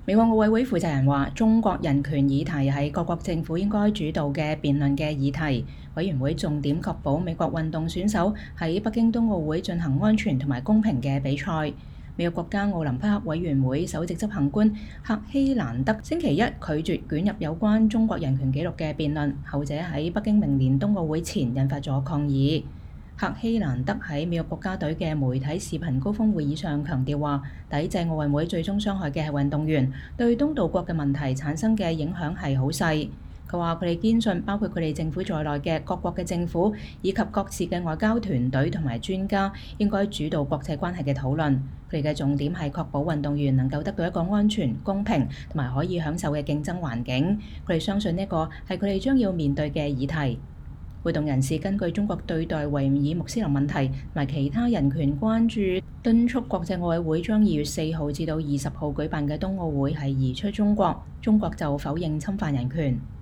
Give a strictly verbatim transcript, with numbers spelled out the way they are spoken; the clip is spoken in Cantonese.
美國奧委會負責人話：中國人權議題係各國政府應該主導嘅辯論嘅議題。委員會重點確保美國運動選手喺北京冬奧會進行安全同埋公平嘅比賽。美國國家奧林匹克委員會首席執行官赫希蘭德星期一拒絕捲入有關中國人權紀錄嘅辯論，後者喺北京明年冬奧會前引發咗抗議。赫希蘭德喺美國國家隊嘅媒體視頻高峰會議上強調話，抵制奧運會最終傷害嘅係運動員，對東道國嘅問題產生嘅影響係好細。佢話佢哋堅信，包括佢哋政府在內嘅各國嘅政府以及各自嘅外交團隊同埋專家應該主導國際關係嘅討論。佢哋嘅重點係確保運動員能夠得到一個安全、公平同埋可以享受嘅競爭環境。佢哋相信呢個係佢哋將要面對嘅議題。活動人士根據中國對待維吾爾穆斯林問題同埋其他人權關注，敦促國際奧委會將二月四號至到二十號舉辦嘅冬奧會係移出中國。中國就否認侵犯人權。